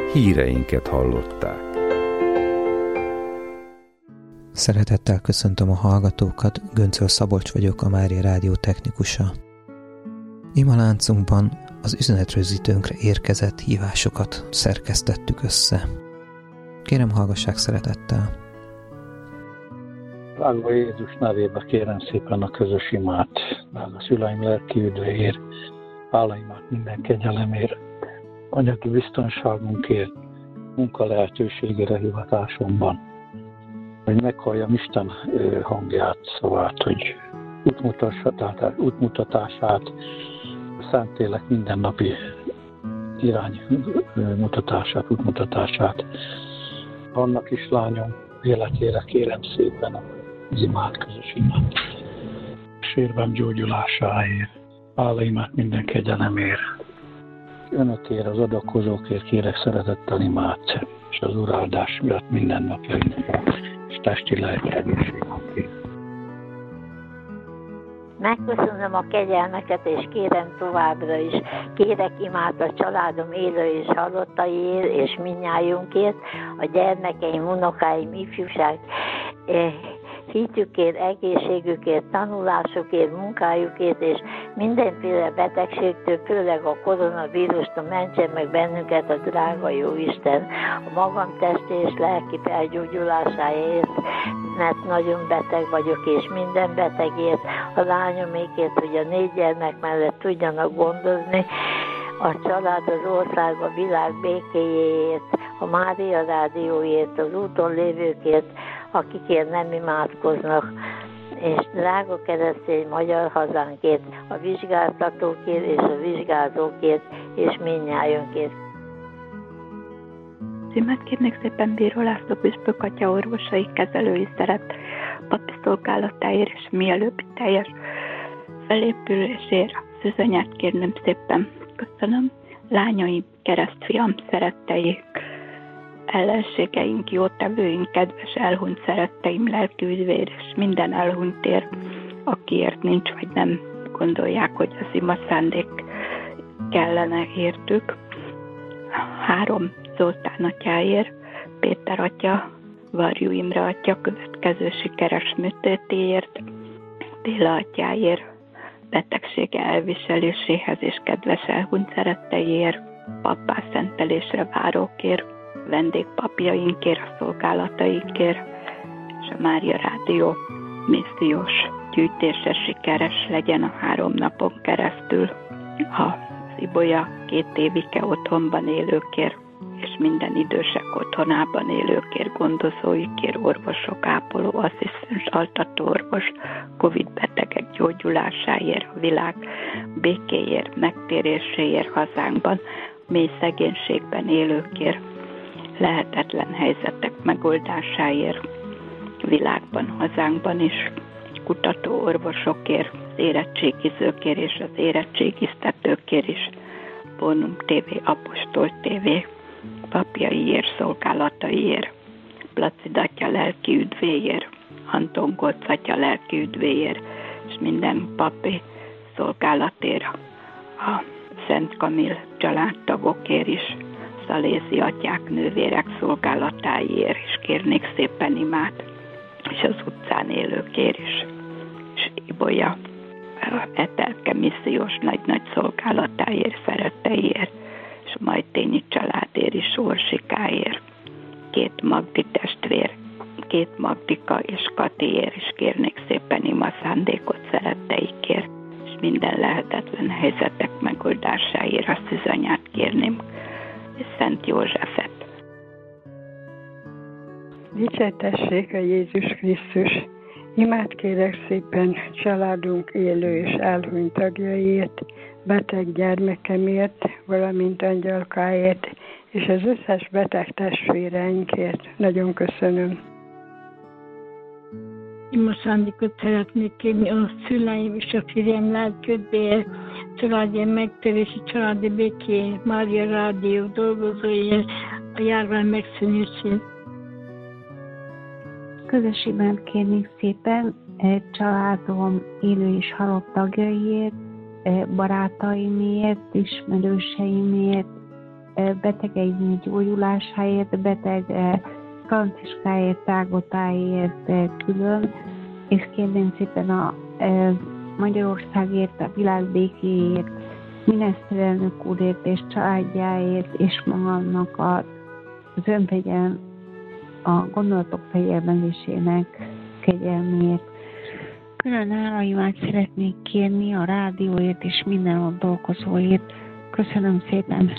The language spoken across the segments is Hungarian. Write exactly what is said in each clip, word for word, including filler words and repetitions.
híreinket hallották. Szeretettel köszöntöm a hallgatókat, Göncöl Szabolcs vagyok, a Mária Rádió technikusa. Ima láncunkban az üzenetrögzítőnkre érkezett hívásokat szerkesztettük össze. Kérem, hallgassák szeretettel. Drága Jézus nevébe kérem szépen a közös imát, drága szüleim lelki üdvéért, hálaimat minden kegyelemért, anyagi biztonságunkért, munka lehetőségére hivatásomban, hogy meghalljam Isten hangját, szavát, hogy útmutatását, szentélek mindennapi iránymutatását, útmutatását. Annak is lányom életére kérem szépen az imát, közös imát. Sérvem gyógyulásáért, hálaimat minden kegyelemért. Önökért, az adakozókért kérek szeretettel imát, és az uráldás miatt minden napjainkra, és testi lelki egészségünkért. Megköszönöm a kegyelmeket, és kérem továbbra is. Kérek imát a családom élő és halottaiért, és mindnyájunkért, a gyermekeim, unokáim, ifjúság, hitükért, egészségükért, tanulásukért, munkájukért, és mindenféle betegségtől, főleg a koronavírustól mentsen meg bennünket a drága jó Isten, a magam testi és lelki felgyógyulásáért, mert nagyon beteg vagyok, és minden betegért, a lányomékért, hogy a négy gyermek mellett tudjanak gondozni, a család, az ország, a világ békéjéért, a Mária Rádióért, az úton lévőkért, akikért nem imádkoznak, és drága keresztény magyar hazánkért, a vizsgáztatókért és a vizsgázókért, és mindnyájunkért. Címet kérnék szépen Bíró László püspök atya orvosai kezelői szeret papi szolgálatáért, és mielőbbi teljes felépülésért szűzanyát kérném szépen. Köszönöm. Lányaim, keresztfiam, szeretteik, ellenségeink, jótevőink, kedves elhunyt szeretteim, lelki üdvér, és minden elhunytért, akiért nincs, vagy nem gondolják, hogy az ima szándék kellene értük. Három Zoltán atyáért, Péter atya, Varjú Imre atya következő sikeres műtétéért, Béla atyáért, betegsége elviseléséhez és kedves elhunyt szeretteiért, pappá szentelésre várókért, vendégpapjainkért, a szolgálataikért, és a Mária Rádió missziós gyűjtése sikeres legyen a három napon keresztül. A Ibolya két évike otthonban élőkért, és minden idősek otthonában élőkért, gondozóikért, orvosok, ápoló, asszisztens, altató orvos, Covid betegek gyógyulásáért, a világ békéért, megtéréséért hazánkban, mély szegénységben élőkért, lehetetlen helyzetek megoldásáért, világban, hazánkban is, kutató orvosokért, az érettségizőkért és az érettségiztetőkért is, Bónum té vé, Apostol té vé, papjaiért, szolgálataiért, Placid atya lelki üdvéért, Anton Golc atya lelki üdvéért, és minden papi szolgálatért, a Szent Kamil családtagokért is, Szalézi atyák, nővérek szolgálatáiért is kérnék szépen imát, és az utcán élőkért is, és Ibolya Etelke missziós nagy-nagy szolgálatáért, szeretteiért, és a Majtényi családért is, Orsikáért, két Magdi testvér, két Magdika és Katiért is kérnék szépen ima szándékot szeretteikért, és minden lehetetlen helyzetek megoldásáért a szűzanyát kérném, és Szent Józsefet. Dicsértessék a Jézus Krisztus! Imát kérek szépen családunk élő és elhunyt tagjaiért, beteg gyermekemért, valamint angyalkáért, és az összes beteg testvéreinkért. Nagyon köszönöm. Ima szándékot szeretnék kérni a szüleim és a férjem lelködvéért, családi megtérési, családi békéért, Mária Rádió dolgozóért, a járvány megszűnését. Közösségben kérnék szépen családom élő és halott tagjaiért, barátaimért, ismerőseimért, betegeink gyógyulásáért, beteg Franciskáért, Ágotáért külön, és kérném szépen a Magyarországért, a világ békéért, miniszterelnök úrért és családjáért, és magamnak az önfegyelem, a gondolatok fegyelmezésének kegyelméért. Külön hálaimát szeretnék kérni a rádióért és minden ott dolgozóért. Köszönöm szépen!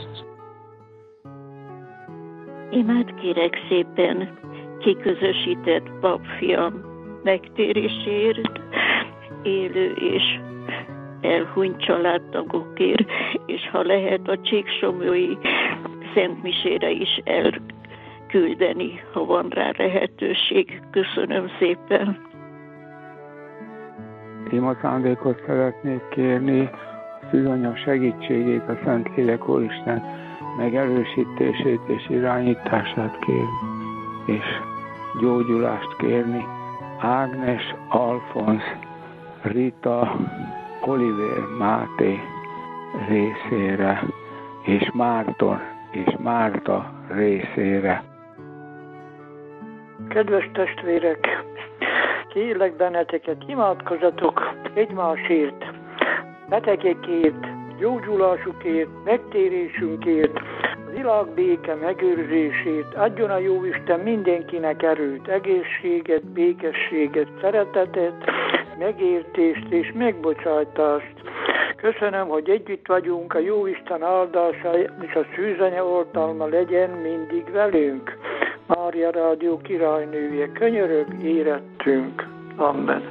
Imát kérek szépen kiközösített papfiam megtérésért, élő és elhunyt családtagokért, és ha lehet a Csíksomlyói Szentmisére is elküldeni, ha van rá lehetőség. Köszönöm szépen. Ima szándékot szeretnék kérni, a szűzanya segítségét, a Szentlélek Úristen megerősítését és irányítását kérni, és gyógyulást kérni Ágnes, Alfonsz, Rita, Olivér, Máté részére, és Márton és Márta részére. Kedves testvérek, kérlek benneteket, imádkozzatok egymásért, betegekért, gyógyulásukért, megtérésünkért, a világ béke megőrzését. Adjon a Jóisten mindenkinek erőt, egészséget, békességet, szeretetet, megértést és megbocsájtást. Köszönöm, hogy együtt vagyunk, a Jóisten áldása és a szűzanya oltalma legyen mindig velünk. Mária Rádió királynője, könyörög érettünk. Amen.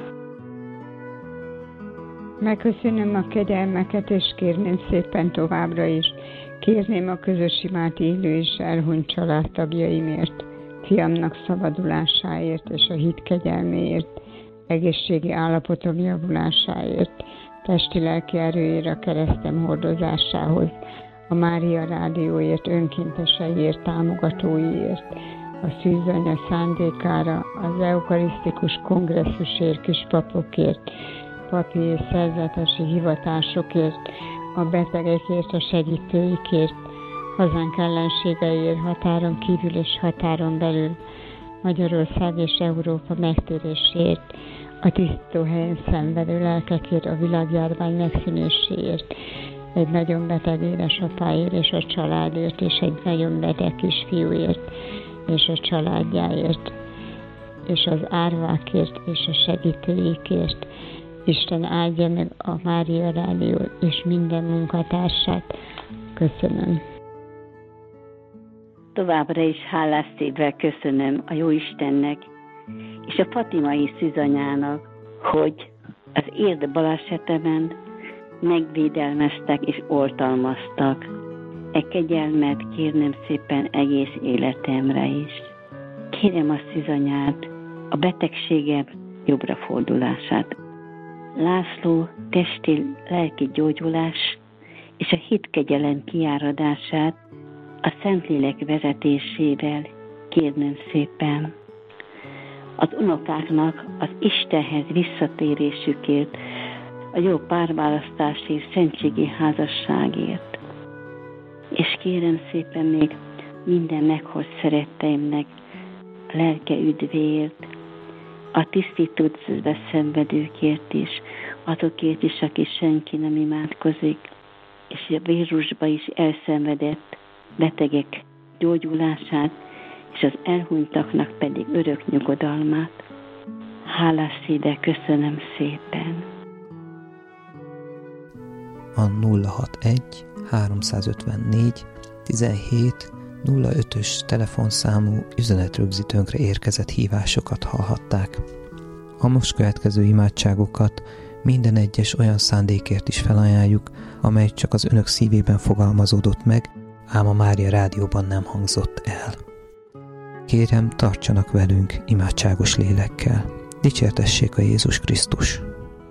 Megköszönöm a kegyelmeket, és kérném szépen továbbra is. Kérném a közös imát élő és elhunyt családtagjaimért, fiamnak szabadulásáért és a hit kegyelméért, egészségi állapotom javulásáért, testi-lelki erőért a keresztem hordozásához, a Mária Rádióért, önkénteseiért, támogatóiért, a szűzanya szándékára, az eukarisztikus kongresszusért, kispapokért, papi és szerzetesi hivatásokért, a betegekért, a segítőikért, hazánk ellenségeiért, határon kívül és határon belül, Magyarország és Európa megtéréséért, a tisztítóhelyen szenvedő lelkekért, a világjárvány megszűnéséért, egy nagyon beteg édesapáért és a családért, és egy nagyon beteg kisfiúért, és a családjáért, és az árvákért, és a segítőikért. Isten áldja meg a Mária Rádió és minden munkatársát. Köszönöm. Továbbra is hálás szívvel köszönöm a Jóistennek és a fatimai szűzanyának, hogy az érd balesetemen megvédelmeztek és oltalmaztak. E kegyelmet kérnem szépen egész életemre is. Kérem a szűzanyát, a betegségem jobbra fordulását. László testi, lelki gyógyulás és a hitkegyelem kiáradását a Szentlélek vezetésével kérnem szépen. Az unokáknak az Istenhez visszatérésükért, a jó párválasztásért, szentségi házasságért. És kérem szépen még minden megholt szeretteimnek a lelke üdvéért, a tisztítódásba szenvedőkért is, azokért is, aki senki nem imádkozik, és a vírusba is elszenvedett betegek gyógyulását, és az elhunytaknak pedig örök nyugodalmát. Hálás szívvel köszönöm szépen. A nulla hatvanegy háromszázötvennégy tizenhét nulla ötös telefonszámú üzenetrögzítőnkre érkezett hívásokat hallhatták. A most következő imádságokat minden egyes olyan szándékért is felajánljuk, amely csak az önök szívében fogalmazódott meg, ám a Mária Rádióban nem hangzott el. Kérem, tartsanak velünk imádságos lélekkel. Dicsértessék a Jézus Krisztus!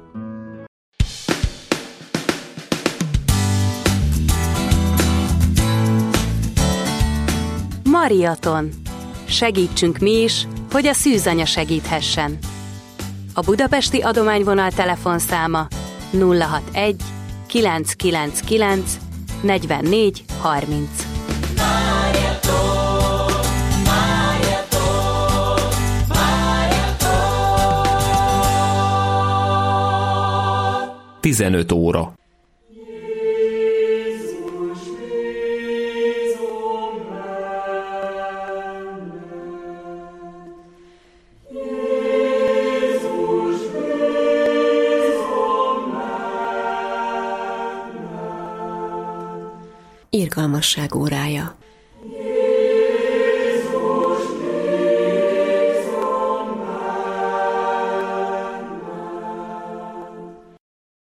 Mariaton. Segítsünk mi is, hogy a szűzanya segíthessen. A budapesti adományvonal telefonszáma nulla hatvanegy kilencszázkilencvenkilenc negyvennégy harminc. tizenöt óra. Irgalmasság órája.